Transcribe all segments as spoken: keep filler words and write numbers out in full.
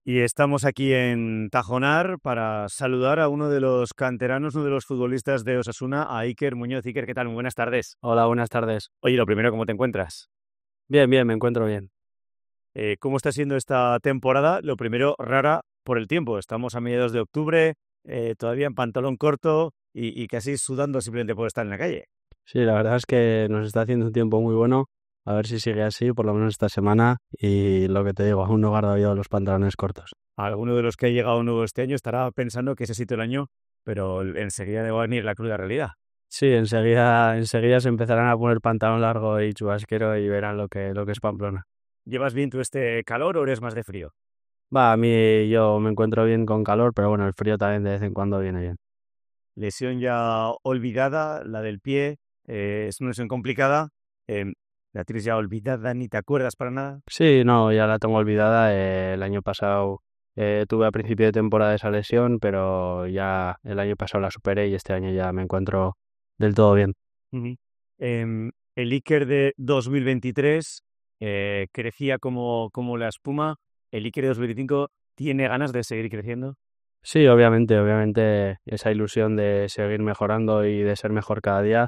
Y estamos aquí en Tajonar para saludar a uno de los canteranos, uno de los futbolistas de Osasuna, a Iker Muñoz. Iker, ¿qué tal? Muy buenas tardes. Hola, buenas tardes. Oye, lo primero, ¿cómo te encuentras? Bien, bien, me encuentro bien. Eh, ¿cómo está siendo esta temporada? Lo primero, rara por el tiempo. Estamos a mediados de octubre, eh, todavía en pantalón corto y, y casi sudando simplemente por estar en la calle. Sí, la verdad es que nos está haciendo un tiempo muy bueno. A ver si sigue así, por lo menos esta semana. Y lo que te digo, aún no he guardado yo los pantalones cortos. Alguno de los que ha llegado nuevo este año estará pensando que ese sitio el año, pero enseguida le va a venir la cruda realidad. Sí, enseguida, enseguida se empezarán a poner pantalón largo y chubasquero y verán lo que, lo que es Pamplona. ¿Llevas bien tú este calor o eres más de frío? Va, a mí yo me encuentro bien con calor, pero bueno, el frío también de vez en cuando viene bien. Lesión ya olvidada, la del pie, eh, es una lesión complicada. Eh, la tienes ya olvidada, ni te acuerdas para nada. Sí, no, ya la tengo olvidada. eh, el año pasado eh, tuve a principio de temporada esa lesión, pero ya el año pasado la superé y este año ya me encuentro del todo bien. Ujú. Em, el Iker de dos mil veintitrés eh, crecía como, como la espuma. El Iker de dos mil veinticinco tiene ganas de seguir creciendo. Sí, obviamente, obviamente esa ilusión de seguir mejorando y de ser mejor cada día,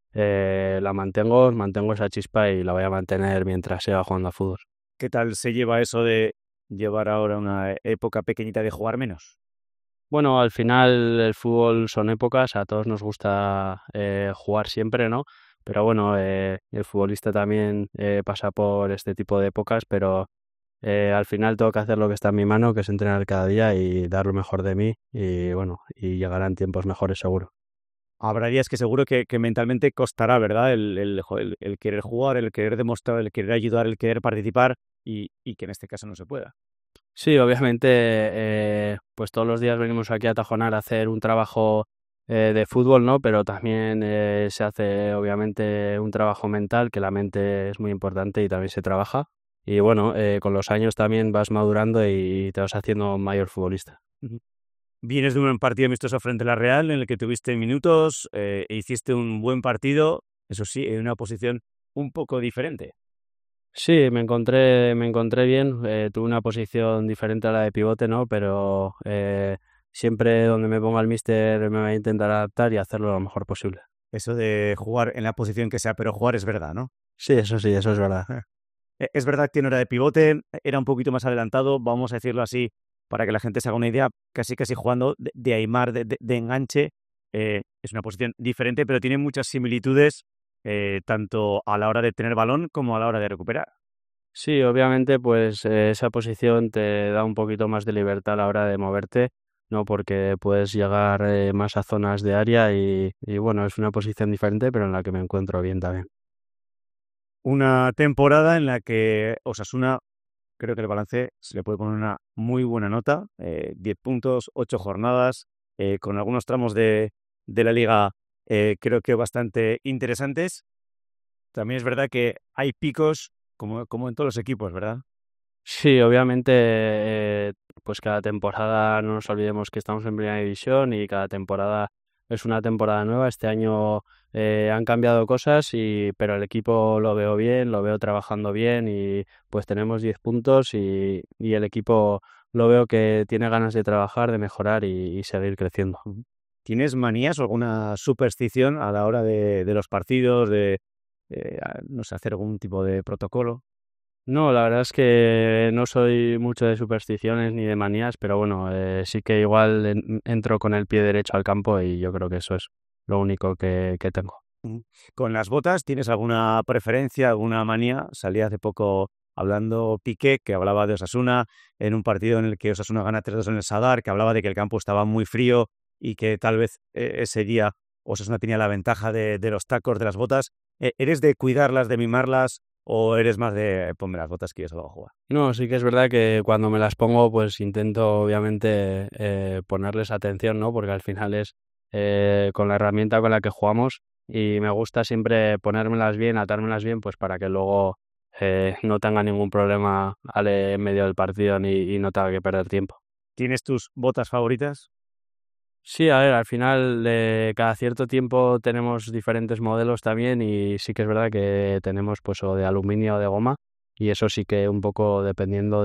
eh, la mantengo, mantengo esa chispa y la voy a mantener mientras siga jugando a fútbol. ¿Qué tal se lleva eso de llevar ahora una época pequeñita de jugar menos? Bueno, al final el fútbol son épocas, a todos nos gusta eh, jugar siempre, ¿no? Pero bueno, eh, el futbolista también eh, pasa por este tipo de épocas, pero eh, al final tengo que hacer lo que está en mi mano, que es entrenar cada día y dar lo mejor de mí y bueno, y llegarán tiempos mejores seguro. Habrá días que seguro que, que mentalmente costará, ¿verdad? El, el, jo- el- el querer jugar, el querer demostrar, el querer ayudar, el querer participar y, y que en este caso no se pueda. Sí, obviamente, eh, pues todos los días venimos aquí a Tajonar a hacer un trabajo eh, de fútbol, ¿no? Pero también eh, se hace, obviamente, un trabajo mental, que la mente es muy importante y también se trabaja. Y bueno, eh, con los años también vas madurando y te vas haciendo un mayor futbolista. Ujú. Vienes de un partido amistoso frente a la Real en el que tuviste minutos, eh, e hiciste un buen partido, eso sí, en una posición un poco diferente. Sí, me encontré, me encontré bien. eh, tuve una posición diferente a la de pivote, ¿no? Pero eh, siempre donde me ponga el míster me voy a intentar adaptar y hacerlo lo mejor posible. Eso de jugar en la posición que sea, pero jugar es verdad, ¿no? Sí, eso sí, eso es verdad. Eh, Es verdad que no era de pivote, era un poquito más adelantado, vamos a decirlo así, para que la gente se haga una idea, casi casi jugando de, de Aimar, de, de- de enganche. Eh, es una posición diferente, pero tiene muchas similitudes, eh, tanto a la hora de tener balón como a la hora de recuperar. Sí, obviamente, pues eh, esa posición te da un poquito más de libertad a la hora de moverte, ¿no? Porque puedes llegar eh, más a zonas de área y, y bueno, es una posición diferente, pero en la que me encuentro bien también. Una temporada en la que Osasuna, creo que el balance se le puede poner una muy buena nota, eh, diez puntos, ocho jornadas, eh, con algunos tramos de, de la liga eh, creo que bastante interesantes. También es verdad que hay picos, como, como en todos los equipos, ¿verdad? Sí, obviamente, eh, pues cada temporada no nos olvidemos que estamos en primera división y cada temporada es una temporada nueva. Este año eh, han cambiado cosas, y, pero el equipo lo veo bien, lo veo trabajando bien y pues tenemos diez puntos y, y el equipo lo veo que tiene ganas de trabajar, de mejorar y, y seguir creciendo. Ujú. ¿Tienes manías o alguna superstición a la hora de, de los partidos, de, eh, a- no sé, hacer algún tipo de protocolo? No, la verdad es que no soy mucho de supersticiones ni de manías, pero bueno, eh, sí que igual en- entro con el pie derecho al campo y yo creo que eso es lo único que, que tengo. Ujú. Con las botas, ¿tienes alguna preferencia, alguna manía? Salí hace poco hablando Piqué, que hablaba de Osasuna, en un partido en el que Osasuna gana tres dos en el Sadar, que hablaba de que el campo estaba muy frío y que tal vez eh, ese día Osasuna tenía la ventaja de, de los tacos, de las botas. Eh, ¿Eres de cuidarlas, de mimarlas o eres más de ponme las botas que yo salgo a jugar? No, sí que es verdad que cuando me las pongo, pues intento obviamente eh, ponerles atención, ¿no? Porque al final es eh, con la herramienta con la que jugamos y me gusta siempre ponérmelas bien, atármelas bien, pues para que luego eh, no tenga ningún problema al en medio del partido ni, y no tenga que perder tiempo. ¿Tienes tus botas favoritas? Sí, a ver, al final eh, cada cierto tiempo tenemos diferentes modelos también y sí que es verdad que tenemos pues o de aluminio o de goma y eso sí que un poco dependiendo de,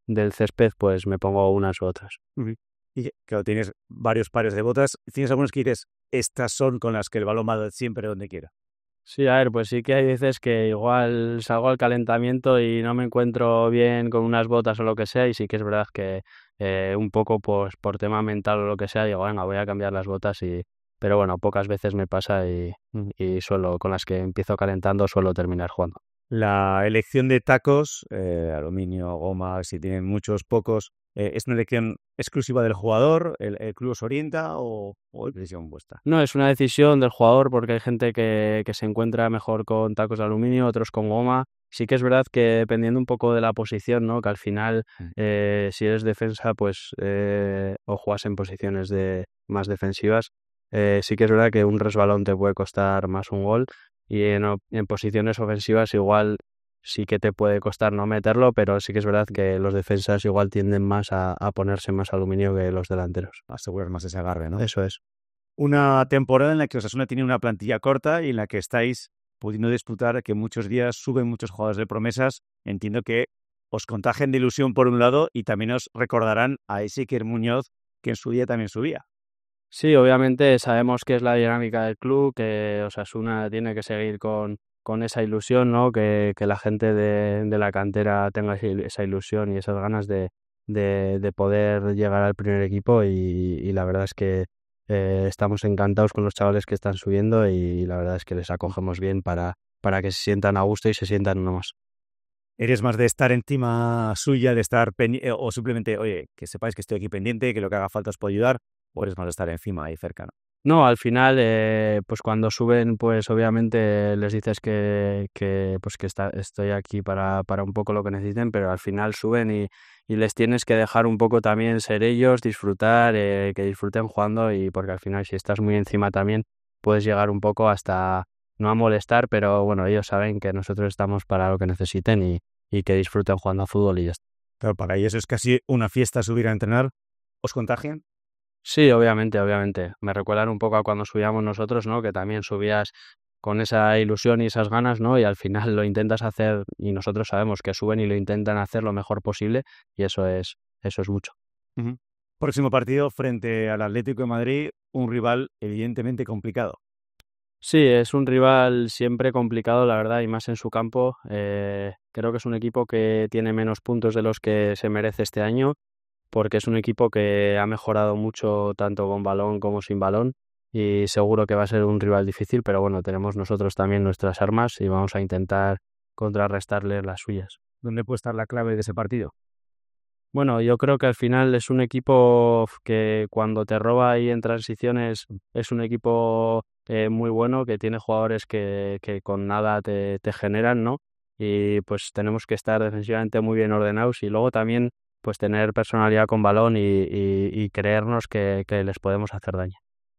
del césped, pues me pongo unas u otras. Uh-huh. Y claro, tienes varios pares de botas. ¿Tienes algunas que dices, estas son con las que el balón va siempre donde quiera? Sí, a ver, pues sí que hay veces que igual salgo al calentamiento y no me encuentro bien con unas botas o lo que sea, y sí que es verdad que eh, un poco pues por tema mental o lo que sea, digo, venga, voy a cambiar las botas, y pero bueno, pocas veces me pasa y, y suelo, con las que empiezo calentando, suelo terminar jugando. La elección de tacos, eh, aluminio, goma, si tienen muchos, pocos, eh, ¿es una elección exclusiva del jugador? ¿El, el club os orienta o, o es decisión vuestra? No, es una decisión del jugador, porque hay gente que, que se encuentra mejor con tacos de aluminio, otros con goma. Sí que es verdad que dependiendo un poco de la posición, ¿no? Que al final, eh, si eres defensa, pues eh, o juegas en posiciones de más defensivas, eh, sí que es verdad que un resbalón te puede costar más un gol, y en, o- en posiciones ofensivas igual sí que te puede costar no meterlo, pero sí que es verdad que los defensas igual tienden más a, a ponerse más aluminio que los delanteros. Asegurar más ese agarre, ¿no? Eso es. Una temporada en la que Osasuna tiene una plantilla corta y en la que estáis pudiendo disputar, que muchos días suben muchos jugadores de promesas. Entiendo que os contagian de ilusión por un lado y también os recordarán a ese Iker Muñoz que en su día también subía. Sí, obviamente sabemos que es la dinámica del club, que Osasuna tiene que seguir con, con esa ilusión, ¿no? Que, que la gente de, de la cantera tenga esa esa ilusión y esas ganas de, de, de poder llegar al primer equipo, y, y la verdad es que eh, estamos encantados con los chavales que están subiendo, y la verdad es que les acogemos bien para, para que se sientan a gusto y se sientan uno más. ¿Eres más de estar encima suya, de estar pendiente, o simplemente, oye, que sepáis que estoy aquí pendiente, que lo que haga falta os puedo ayudar, o eres más de estar encima ahí cercano? No, al final, eh, pues cuando suben, pues obviamente les dices que, que, pues que está, estoy aquí para, para un poco lo que necesiten, pero al final suben, y, y les tienes que dejar un poco también ser ellos, disfrutar, eh, que disfruten jugando, y porque al final si estás muy encima también puedes llegar un poco hasta no a molestar, pero bueno, ellos saben que nosotros estamos para lo que necesiten, y, y que disfruten jugando a fútbol y ya está. Claro, para ellos es casi una fiesta subir a entrenar. ¿Os contagian? Sí, obviamente, obviamente. Me recuerdan un poco a cuando subíamos nosotros, ¿no? Que también subías con esa ilusión y esas ganas, ¿no? Y al final lo intentas hacer, y nosotros sabemos que suben y lo intentan hacer lo mejor posible, y eso es, eso es mucho. Ujú. Próximo partido frente al Atlético de Madrid, un rival evidentemente complicado. Sí, es un rival siempre complicado, la verdad, y más en su campo. Eh, creo que es un equipo que tiene menos puntos de los que se merece este año, porque es un equipo que ha mejorado mucho tanto con balón como sin balón, y seguro que va a ser un rival difícil, pero bueno, tenemos nosotros también nuestras armas y vamos a intentar contrarrestarle las suyas. ¿Dónde puede estar la clave de ese partido? Bueno, yo creo que al final es un equipo que cuando te roba ahí en transiciones es un equipo eh, muy bueno, que tiene jugadores que, que con nada te, te generan, ¿no? Y pues tenemos que estar defensivamente muy bien ordenados, y luego también pues tener personalidad con balón, y, y, y creernos que, que les podemos hacer daño.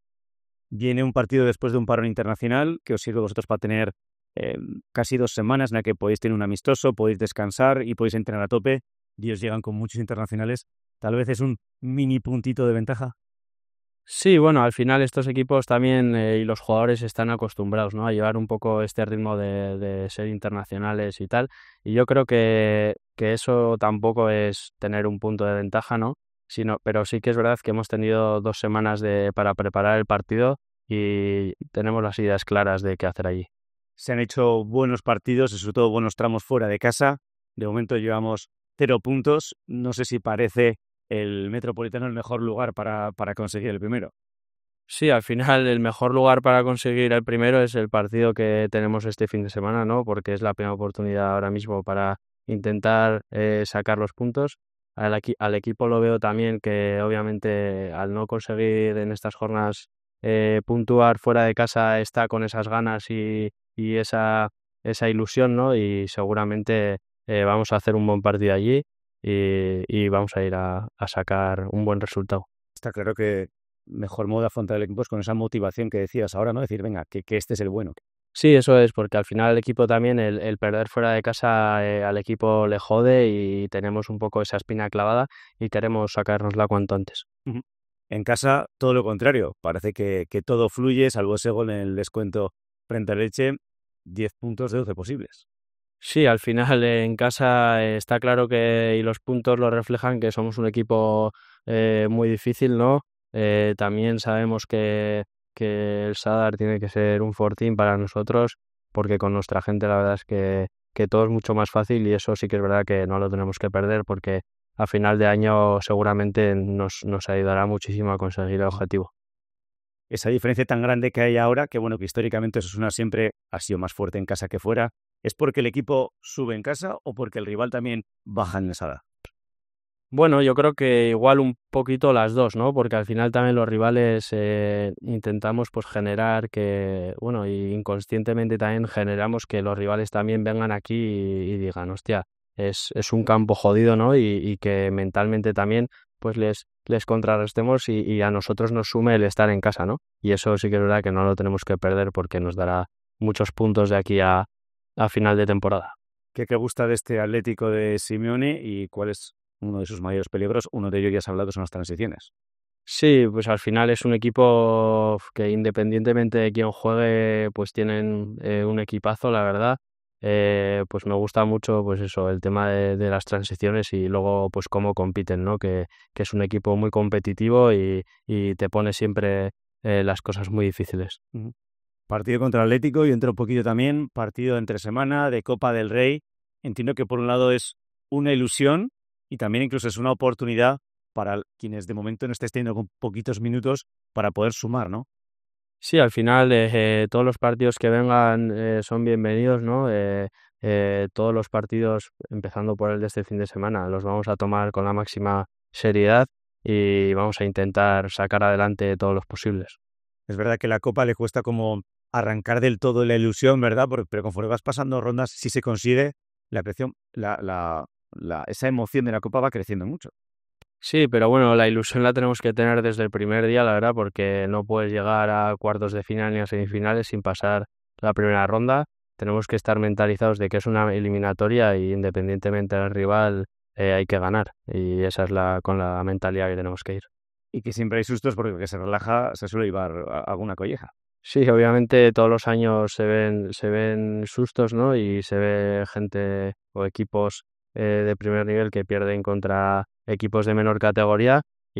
Viene un partido después de un parón internacional que os sirve a vosotros para tener eh, casi dos semanas en la que podéis tener un amistoso, podéis descansar y podéis entrenar a tope. Y os llegan con muchos internacionales. Tal vez es un mini puntito de ventaja. Sí, bueno, al final estos equipos también eh, y los jugadores están acostumbrados, ¿no? A llevar un poco este ritmo de, de ser internacionales y tal. Y yo creo que, que eso tampoco es tener un punto de ventaja, ¿no? Sino, pero sí que es verdad que hemos tenido dos semanas de, para preparar el partido, y tenemos las ideas claras de qué hacer allí. Se han hecho buenos partidos y sobre todo buenos tramos fuera de casa. De momento llevamos cero puntos. No sé si parece el Metropolitano el mejor lugar para, para conseguir el primero. Sí, al final el mejor lugar para conseguir el primero es el partido que tenemos este fin de semana, ¿no? Porque es la primera oportunidad ahora mismo para intentar eh, sacar los puntos. Al, equi- al equipo lo veo también que obviamente al no conseguir en estas jornadas eh, puntuar fuera de casa, está con esas ganas y, y esa, esa ilusión, ¿no? Y seguramente eh, vamos a hacer un buen partido allí, y, y vamos a ir a, a sacar un buen resultado. Está claro que mejor modo de afrontar el equipo es con esa motivación que decías ahora, ¿no? Decir, venga, que, que este es el bueno. Sí, eso es, porque al final el equipo también, el, el perder fuera de casa eh, al equipo le jode, y tenemos un poco esa espina clavada y queremos sacárnosla cuanto antes. Ujú. En casa, todo lo contrario. Parece que, que todo fluye, salvo ese gol en el descuento frente al Elche, diez puntos de doce posibles. Sí, al final eh, en casa eh, está claro que y los puntos lo reflejan que somos un equipo eh, muy difícil, ¿no? Eh, también sabemos que, que el Sadar tiene que ser un fortín para nosotros, porque con nuestra gente la verdad es que, que todo es mucho más fácil y eso sí que es verdad que no lo tenemos que perder porque a final de año seguramente nos, nos ayudará muchísimo a conseguir el objetivo. Esa diferencia tan grande que hay ahora, que bueno, que históricamente Osasuna siempre ha sido más fuerte en casa que fuera, ¿es porque el equipo sube en casa o porque el rival también baja en el Sadar? Bueno, yo creo que igual un poquito las dos, ¿no? Porque al final también los rivales eh, intentamos pues generar que, bueno, y inconscientemente también generamos que los rivales también vengan aquí y, y digan, hostia, es, es un campo jodido, ¿no? Y, y que mentalmente también pues les, les contrarrestemos y, y a nosotros nos sume el estar en casa, ¿no? Y eso sí que es verdad que no lo tenemos que perder porque nos dará muchos puntos de aquí a, a final de temporada. ¿Qué te gusta de este Atlético de Simeone y cuál es uno de sus mayores peligros? Uno de ellos ya has hablado, son las transiciones. Sí, pues al final es un equipo que independientemente de quién juegue, pues tienen eh, un equipazo, la verdad. Eh, pues me gusta mucho, pues eso, el tema de, de las transiciones y luego, pues cómo compiten, ¿no? Que, que es un equipo muy competitivo y, y te pone siempre eh, las cosas muy difíciles. Ujú. Partido contra el Atlético y entre un poquito también, partido entre semana de Copa del Rey. Entiendo que por un lado es una ilusión y también incluso es una oportunidad para quienes de momento no estés teniendo con poquitos minutos para poder sumar, ¿no? Sí, al final eh, eh, todos los partidos que vengan eh, son bienvenidos, ¿no? Eh, eh, todos los partidos, empezando por el de este fin de semana, los vamos a tomar con la máxima seriedad y vamos a intentar sacar adelante todos los posibles. Es verdad que la Copa le cuesta como arrancar del todo la ilusión, ¿verdad? Por- Pero conforme vas pasando rondas, si se consigue, la presión, la, la, la- esa emoción de la Copa va creciendo mucho. Sí, pero bueno, la ilusión la tenemos que tener desde el primer día, la verdad, porque no puedes llegar a cuartos de final ni a semifinales sin pasar la primera ronda. Tenemos que estar mentalizados de que es una eliminatoria y independientemente del rival eh, hay que ganar. Y esa es la con la mentalidad que tenemos que ir. Y que siempre hay sustos porque el que se relaja se suele llevar a- alguna colleja. Sí, obviamente todos los años se ven, se ven sustos, ¿no? Y se ve gente o equipos eh, de primer nivel que pierden contra equipos de menor categoría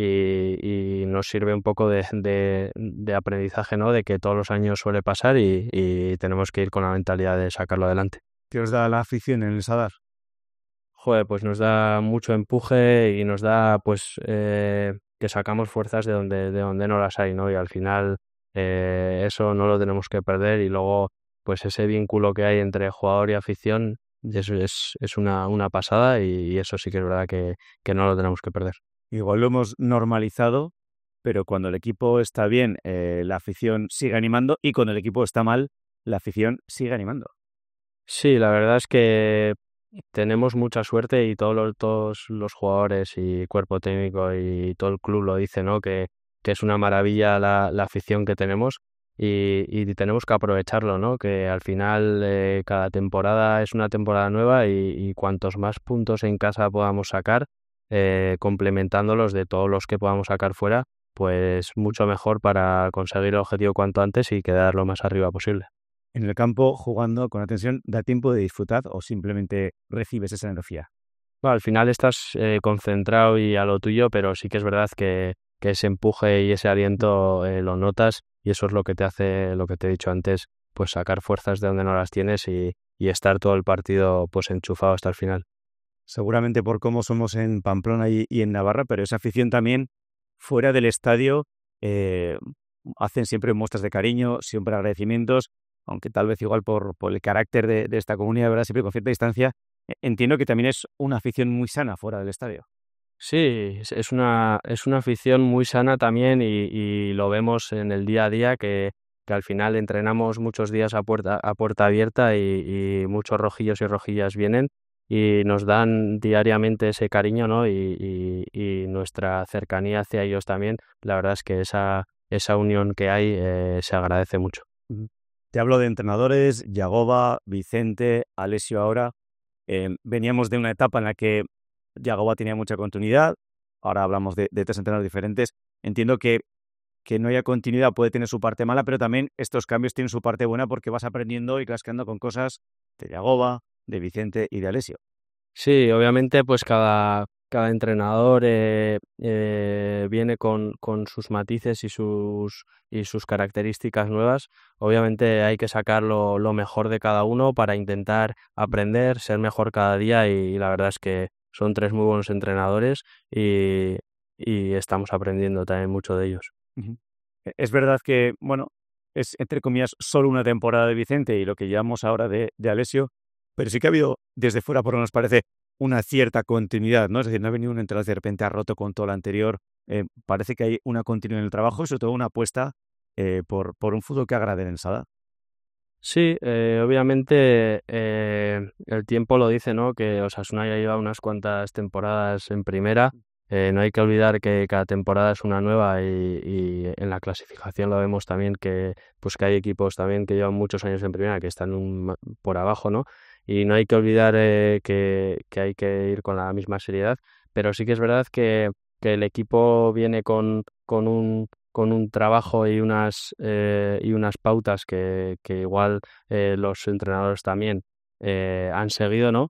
y, y nos sirve un poco de, de, de aprendizaje, ¿no? De que todos los años suele pasar y, y tenemos que ir con la mentalidad de sacarlo adelante. ¿Qué os da la afición en el Sadar? Joder, pues nos da mucho empuje y nos da, pues, eh, que sacamos fuerzas de donde, de donde no las hay, ¿no? Y al final eh, eso no lo tenemos que perder y luego, pues, ese vínculo que hay entre jugador y afición, eso es, es una, una pasada y, y eso sí que es verdad que, que no lo tenemos que perder. Igual lo hemos normalizado, pero cuando el equipo está bien, eh, la afición sigue animando y cuando el equipo está mal, la afición sigue animando. Sí, la verdad es que tenemos mucha suerte y todos los, todos los jugadores y cuerpo técnico y todo el club lo dice, ¿no? Que, que es una maravilla la, la afición que tenemos y, y tenemos que aprovecharlo, ¿no? Que al final eh, cada temporada es una temporada nueva y, y cuantos más puntos en casa podamos sacar, eh, complementándolos de todos los que podamos sacar fuera, pues mucho mejor para conseguir el objetivo cuanto antes y quedar lo más arriba posible. En el campo, jugando con atención, ¿da tiempo de disfrutar o simplemente recibes esa energía? Bueno, al final estás eh, concentrado y a lo tuyo, pero sí que es verdad que, que ese empuje y ese aliento eh, lo notas y eso es lo que te hace, lo que te he dicho antes, pues sacar fuerzas de donde no las tienes y, y estar todo el partido pues enchufado hasta el final. Seguramente por cómo somos en Pamplona y, y en Navarra, pero esa afición también fuera del estadio eh, hacen siempre muestras de cariño, siempre agradecimientos, aunque tal vez igual por, por el carácter de, de esta comunidad, ¿verdad? Siempre con cierta distancia. Eh, Entiendo que también es una afición muy sana fuera del estadio. Sí, es es una, es una afición muy sana también y, y lo vemos en el día a día que, que al final entrenamos muchos días a puerta, a puerta abierta y, y muchos rojillos y rojillas vienen y nos dan diariamente ese cariño, ¿no? Y, y, y nuestra cercanía hacia ellos también. La verdad es que esa, esa unión que hay eh, se agradece mucho. Ujú. Te hablo de entrenadores, Yagoba, Vicente, Alessio ahora. Eh, veníamos de una etapa en la que Yagoba tenía mucha continuidad, ahora hablamos de, de tres entrenadores diferentes. Entiendo que que no haya continuidad puede tener su parte mala, pero también estos cambios tienen su parte buena porque vas aprendiendo y clasqueando con cosas de Yagoba, de Vicente y de Alessio. Sí, obviamente pues cada, cada entrenador eh, eh, viene con, con sus matices y sus, y sus características nuevas. Obviamente hay que sacar lo, lo mejor de cada uno para intentar aprender, ser mejor cada día y, la verdad es que son tres muy buenos entrenadores y, y estamos aprendiendo también mucho de ellos. Uh-huh. Es verdad que, bueno, es entre comillas solo una temporada de Vicente y lo que llevamos ahora de, de Alessio, pero sí que ha habido desde fuera, por lo que nos parece, una cierta continuidad, ¿no? Es decir, no ha venido un entrenador de repente ha roto con todo lo anterior. Eh, parece que hay una continuidad en el trabajo y sobre todo una apuesta eh, por, por un fútbol que agrade en el Sadar. Sí, eh, obviamente eh, el tiempo lo dice, ¿no? Que Osasuna ya lleva unas cuantas temporadas en primera. Eh, no hay que olvidar que cada temporada es una nueva y, y en la clasificación lo vemos también que pues que hay equipos también que llevan muchos años en primera que están un, por abajo, ¿no? Y no hay que olvidar eh, que, que hay que ir con la misma seriedad, pero sí que es verdad que, que el equipo viene con, con un con un trabajo y unas eh, y unas pautas que, que igual eh, los entrenadores también eh, han seguido, ¿no?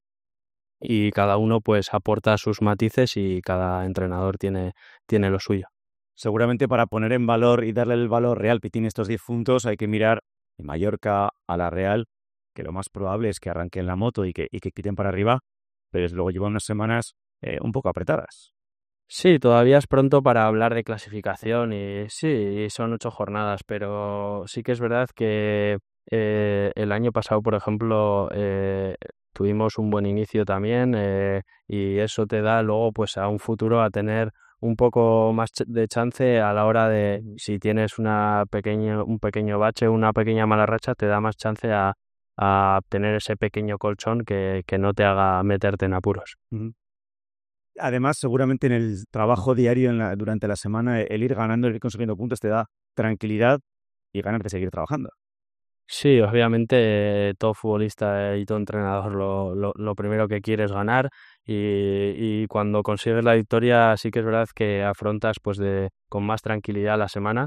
Y cada uno pues aporta sus matices y cada entrenador tiene, tiene lo suyo. Seguramente para poner en valor y darle el valor real que tiene estos diez puntos hay que mirar en Mallorca a la Real, que lo más probable es que arranquen la moto y que, y que quiten para arriba, pero desde luego llevan unas semanas eh, un poco apretadas. Sí, todavía es pronto para hablar de clasificación y sí, son ocho jornadas, pero sí que es verdad que eh, el año pasado, por ejemplo, eh, tuvimos un buen inicio también eh, y eso te da luego pues a un futuro a tener un poco más ch- de chance a la hora de si tienes una pequeña, un pequeño bache, una pequeña mala racha, te da más chance a, a tener ese pequeño colchón que, que no te haga meterte en apuros. Uh-huh. Además, seguramente en el trabajo diario en la, durante la semana, el ir ganando, el ir consiguiendo puntos te da tranquilidad y ganas de seguir trabajando. Sí, obviamente eh, todo futbolista y todo entrenador lo, lo, lo primero que quiere es ganar y, y cuando consigues la victoria sí que es verdad que afrontas pues de con más tranquilidad la semana,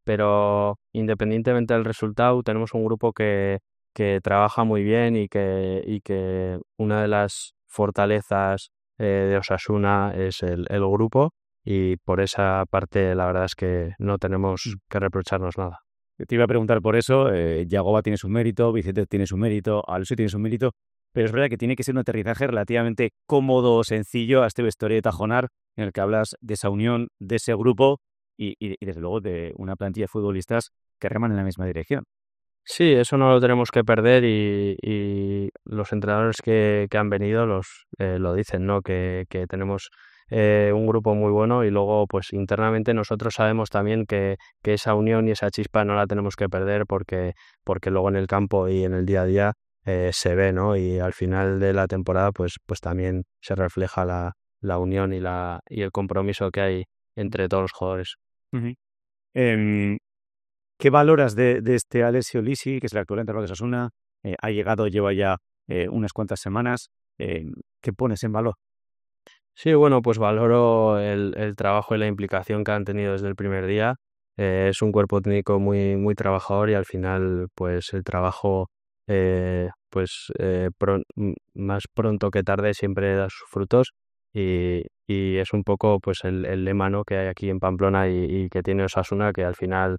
pero independientemente del resultado tenemos un grupo que, que trabaja muy bien y que, y que una de las fortalezas eh, de Osasuna es el, el grupo y por esa parte la verdad es que no tenemos que reprocharnos nada. Te iba a preguntar por eso, eh, Yagoba tiene su mérito, Vicente tiene su mérito, Alonso tiene su mérito, pero es verdad que tiene que ser un aterrizaje relativamente cómodo, sencillo a este vestuario de Tajonar, en el que hablas de esa unión, de ese grupo y, y, y desde luego de una plantilla de futbolistas que reman en la misma dirección. Sí, eso no lo tenemos que perder y, y los entrenadores que, que han venido los eh, lo dicen, ¿no? Que, que tenemos eh, un grupo muy bueno y luego pues internamente nosotros sabemos también que, que esa unión y esa chispa no la tenemos que perder porque, porque luego en el campo y en el día a día eh, se ve, ¿no? Y al final de la temporada pues, pues también se refleja la, la unión y, la, y el compromiso que hay entre todos los jugadores. Uh-huh. Eh, ¿Qué valoras de, de este Alessio Lisi, que es el actual entrenador de Osasuna? Eh, ha llegado, lleva ya eh, unas cuantas semanas. Eh, ¿Qué pones en valor? Sí, bueno, pues valoro el, el trabajo y la implicación que han tenido desde el primer día. Eh, es un cuerpo técnico muy, muy trabajador y al final, pues el trabajo, eh, pues eh, pron- m- más pronto que tarde siempre da sus frutos y, y es un poco, pues el, el lema, ¿no? que hay aquí en Pamplona y, y que tiene Osasuna, que al final,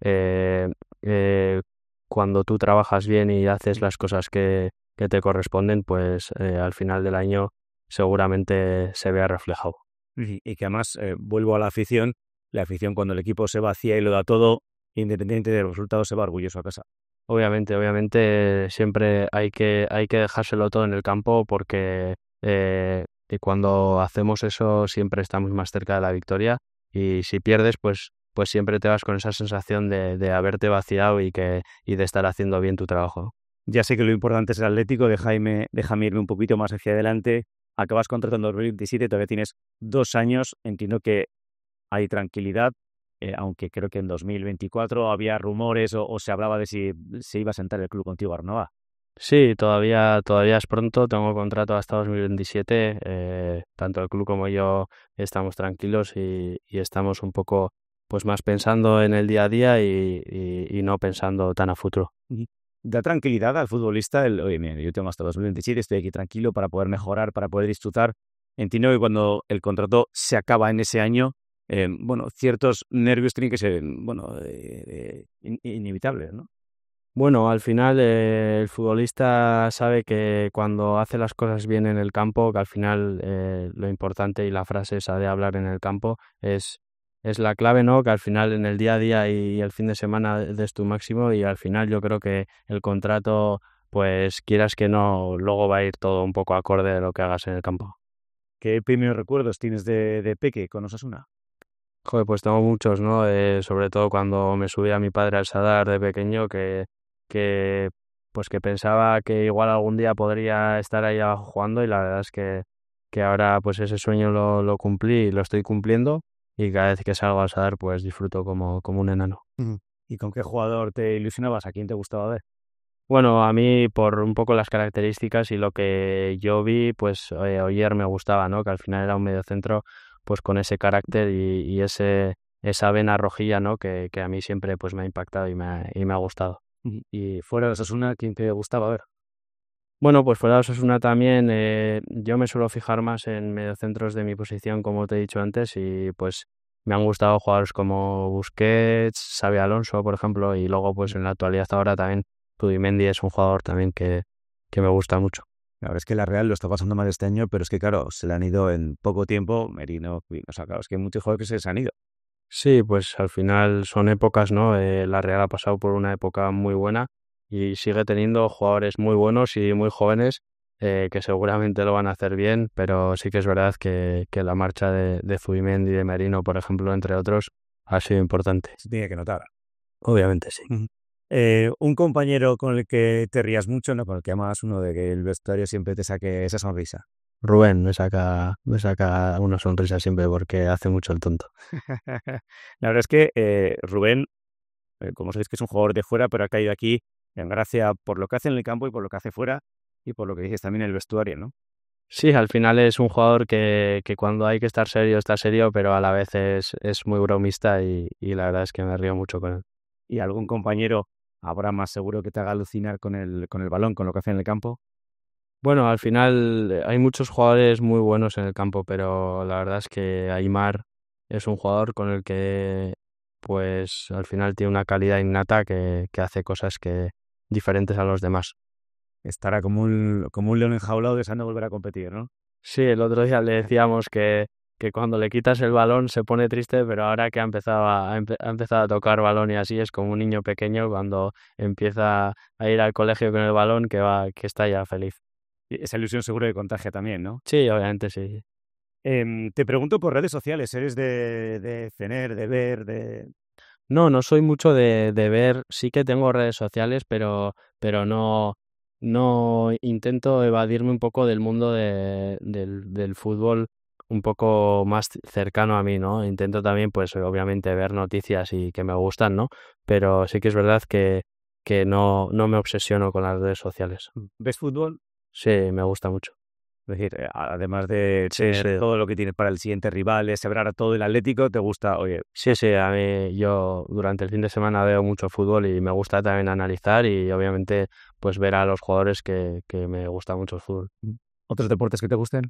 eh, eh, cuando tú trabajas bien y haces las cosas que, que te corresponden, pues eh, al final del año seguramente se vea reflejado. Y, y que además, eh, vuelvo a la afición, la afición cuando el equipo se vacía y lo da todo, independientemente de los resultados, se va orgulloso a casa. Obviamente, obviamente siempre hay que, hay que dejárselo todo en el campo porque eh, y cuando hacemos eso siempre estamos más cerca de la victoria y si pierdes pues, pues siempre te vas con esa sensación de, de haberte vaciado y, que, y de estar haciendo bien tu trabajo. Ya sé que lo importante es el Atlético, déjame, déjame irme un poquito más hacia adelante. Acabas contrato en dos mil veintisiete, todavía tienes dos años, entiendo que hay tranquilidad, eh, aunque creo que en dos mil veinticuatro había rumores o, o se hablaba de si se iba a sentar el club contigo a renovar. Sí, todavía, todavía es pronto, tengo contrato hasta dos mil veintisiete, eh, tanto el club como yo estamos tranquilos y, y estamos un poco pues más pensando en el día a día y, y, y no pensando tan a futuro. da tranquilidad al futbolista el, oye, mira, yo tengo hasta dos mil veintisiete, estoy aquí tranquilo para poder mejorar, para poder disfrutar. Entiendo que cuando el contrato se acaba en ese año, eh, bueno, ciertos nervios tienen que ser, bueno, eh, eh, in- inevitables, ¿no? Bueno, al final eh, el futbolista sabe que cuando hace las cosas bien en el campo, que al final eh, lo importante y la frase esa de hablar en el campo es, es la clave, ¿no? Que al final en el día a día y el fin de semana des tu máximo y al final yo creo que el contrato, pues quieras que no, luego va a ir todo un poco acorde de lo que hagas en el campo. ¿Qué primeros recuerdos tienes de, de Peque con Osasuna? Joder, pues tengo muchos, ¿no? Eh, sobre todo cuando me subía mi padre al Sadar de pequeño, que, que pues que pensaba que igual algún día podría estar ahí abajo jugando y la verdad es que, que ahora pues ese sueño lo, lo cumplí y lo estoy cumpliendo y cada vez que salgo al Sadar pues disfruto como, como un enano. Ujú. ¿Y con qué jugador te ilusionabas? ¿A quién te gustaba ver? Bueno, a mí por un poco las características y lo que yo vi, pues eh, Oyer me gustaba, ¿no? Que al final era un mediocentro pues con ese carácter y, y ese esa vena rojilla, ¿no? Que, que a mí siempre pues me ha impactado y me ha, y me ha gustado. Ujú. Y fuera de Osasuna, ¿quién te gustaba ver? Bueno, pues fuera de Osasuna también, eh, yo me suelo fijar más en mediocentros de mi posición, como te he dicho antes, y pues me han gustado jugadores como Busquets, Xabi Alonso, por ejemplo, y luego pues en la actualidad ahora también Zubimendi es un jugador también que, que me gusta mucho. La verdad es que la Real lo está pasando mal este año, pero es que, claro, se le han ido en poco tiempo Merino, Quinn, o sea, claro, es que hay muchos jugadores que se les han ido. Sí, pues al final son épocas, ¿no? Eh, la Real ha pasado por una época muy buena y sigue teniendo jugadores muy buenos y muy jóvenes eh, que seguramente lo van a hacer bien, pero sí que es verdad que, que la marcha de, de Zubimendi y de Merino, por ejemplo, entre otros, ha sido importante. Se tiene que notar. Obviamente sí. Ujú. Eh, un compañero con el que te rías mucho, ¿no? Con el que amas uno de que el vestuario siempre te saque esa sonrisa. Rubén me saca, me saca una sonrisa siempre porque hace mucho el tonto. La verdad es que eh, Rubén, eh, como sabéis que es un jugador de fuera, pero ha caído aquí en gracia por lo que hace en el campo y por lo que hace fuera y por lo que dices también en el vestuario, ¿no? Sí, al final es un jugador que, que cuando hay que estar serio está serio, pero a la vez es, es muy bromista y, y la verdad es que me río mucho con él. Y algún compañero habrá más seguro que te haga alucinar con el, con el balón, con lo que hace en el campo. Bueno, al final eh, hay muchos jugadores muy buenos en el campo, pero la verdad es que Aimar es un jugador con el que pues al final tiene una calidad innata que, que hace cosas que diferentes a los demás. Estará como un, como un león enjaulado deseando volver a competir, ¿no? Sí, el otro día le decíamos que, que cuando le quitas el balón se pone triste, pero ahora que ha empezado a, ha empe- ha empezado a tocar balón y así es como un niño pequeño cuando empieza a ir al colegio con el balón que va, que está ya feliz. Y esa ilusión seguro que contagia también, ¿no? Sí, obviamente sí. Em, te pregunto por redes sociales, ¿eres de, de tener, de ver, de...? No, no soy mucho de, de ver, sí que tengo redes sociales, pero, pero no, no intento evadirme un poco del mundo de, del, del fútbol un poco más cercano a mí, ¿no? Intento también, pues obviamente, ver noticias y que me gustan, ¿no? Pero sí que es verdad que, que no, no me obsesiono con las redes sociales. ¿Ves fútbol? Sí, me gusta mucho. Es decir, eh, además de Sí, tener sí. todo lo que tienes para el siguiente rival, de celebrar a todo el Atlético, te gusta, oye, Sí, sí, a mí yo durante el fin de semana veo mucho fútbol y me gusta también analizar y obviamente pues ver a los jugadores que, que me gusta mucho el fútbol. ¿otros deportes que te gusten?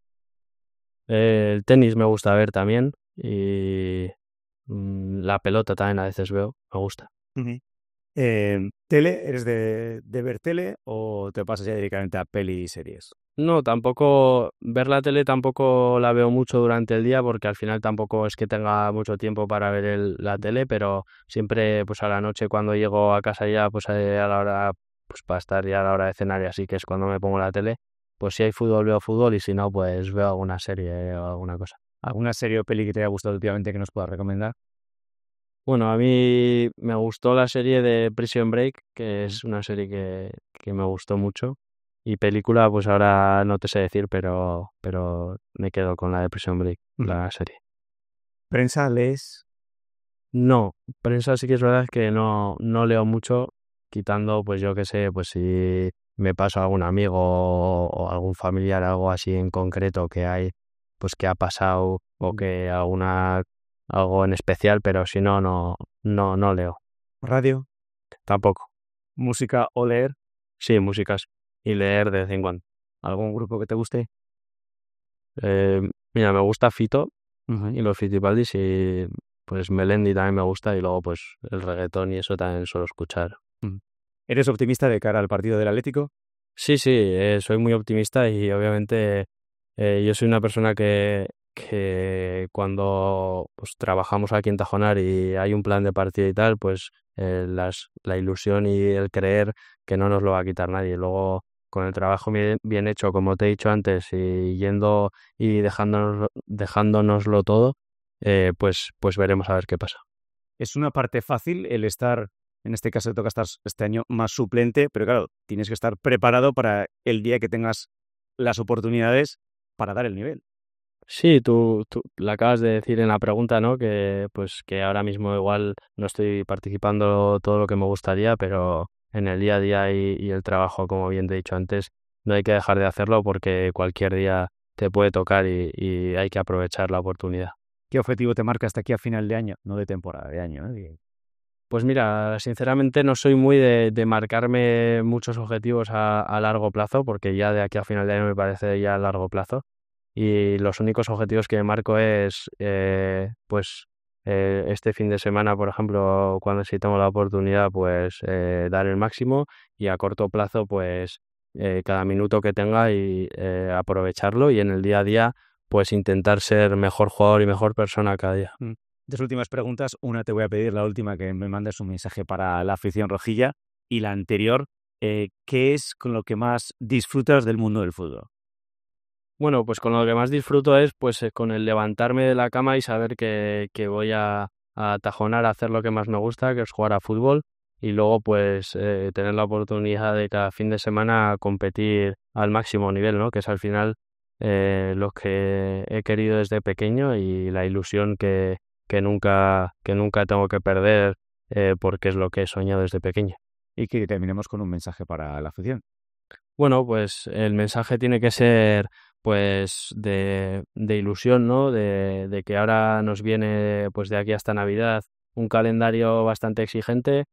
Eh, el tenis me gusta ver también y mm, la pelota también a veces veo, me gusta. Ujú. Em, ¿tele? ¿Eres de, de ver tele o te pasas ya directamente a peli y series? No, tampoco ver la tele tampoco la veo mucho durante el día porque al final tampoco es que tenga mucho tiempo para ver el- la tele, pero siempre pues a la noche cuando llego a casa ya pues eh, a la hora pues para estar ya a la hora de cenar y así que es cuando me pongo la tele, pues si hay fútbol veo fútbol y si no pues veo alguna serie o alguna cosa. ¿Alguna serie o peli que te haya gustado últimamente que nos puedas recomendar? Bueno, a mí me gustó la serie de Prison Break, que Ujú. es una serie que, que me gustó mucho. Y película, pues ahora no te sé decir, pero, pero me quedo con la de Prison Break, Ujú. la serie. ¿Prensa, lees? No, prensa sí que es verdad que no, no leo mucho, quitando, pues yo qué sé, pues si me paso a algún amigo o, o algún familiar, algo así en concreto que hay, pues que ha pasado o que alguna, algo en especial, pero si no, no, no, no leo. ¿Radio? Tampoco. ¿Música o leer? Sí, músicas y leer de vez en cuando. ¿Algún grupo que te guste? Eh, mira, me gusta Fito Ujú. y los Fitipaldis y pues Melendi también me gusta y luego pues el reggaetón y eso también suelo escuchar. Mm. ¿Eres optimista de cara al partido del Atlético? Sí, sí, eh, soy muy optimista y obviamente eh, yo soy una persona que, que cuando pues, trabajamos aquí en Tajonar y hay un plan de partido y tal, pues eh, las, la ilusión y el creer que no nos lo va a quitar nadie. Luego, con el trabajo bien, bien hecho, como te he dicho antes, y yendo y dejándonos, dejándonoslo todo, eh, pues, pues veremos a ver qué pasa. Es una parte fácil el estar, en este caso te toca estar este año más suplente, pero claro, tienes que estar preparado para el día que tengas las oportunidades para dar el nivel. Sí, tú, tú la acabas de decir en la pregunta, ¿no? Que pues que ahora mismo igual no estoy participando todo lo que me gustaría, pero en el día a día y, y el trabajo, como bien te he dicho antes, no hay que dejar de hacerlo porque cualquier día te puede tocar y, y hay que aprovechar la oportunidad. ¿Qué objetivo te marca hasta aquí a final de año? No de temporada, de año, ¿eh? De- Pues mira, sinceramente no soy muy de, de marcarme muchos objetivos a, a largo plazo, porque ya de aquí a final de año me parece ya a largo plazo. Y los únicos objetivos que me marco es, eh, pues, eh, este fin de semana, por ejemplo, cuando si tengo la oportunidad, pues, eh, dar el máximo y a corto plazo, pues, eh, cada minuto que tenga y eh, aprovecharlo y en el día a día, pues, intentar ser mejor jugador y mejor persona cada día. Mm. Dos últimas preguntas. Una te voy a pedir, la última, que me mandes un mensaje para la afición rojilla. Y la anterior, eh, ¿qué es con lo que más disfrutas del mundo del fútbol? Bueno, pues con lo que más disfruto es pues eh, con el levantarme de la cama y saber que, que voy a, a Tajonar a hacer lo que más me gusta, que es jugar a fútbol, y luego pues eh, tener la oportunidad de cada fin de semana competir al máximo nivel, ¿no? Que es al final eh, lo que he querido desde pequeño y la ilusión que, que nunca, que nunca tengo que perder eh, porque es lo que he soñado desde pequeño. Y que terminemos con un mensaje para la afición. Bueno, pues el mensaje tiene que ser pues de, de ilusión, ¿no? De, de que ahora nos viene pues de aquí hasta Navidad un calendario bastante exigente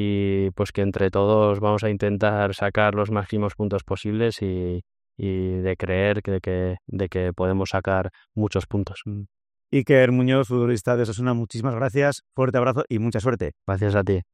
y pues que entre todos vamos a intentar sacar los máximos puntos posibles y, y de creer que, que, de que podemos sacar muchos puntos. Mm. Iker Muñoz, futbolista de Osasuna, muchísimas gracias, fuerte abrazo y mucha suerte. Gracias a ti.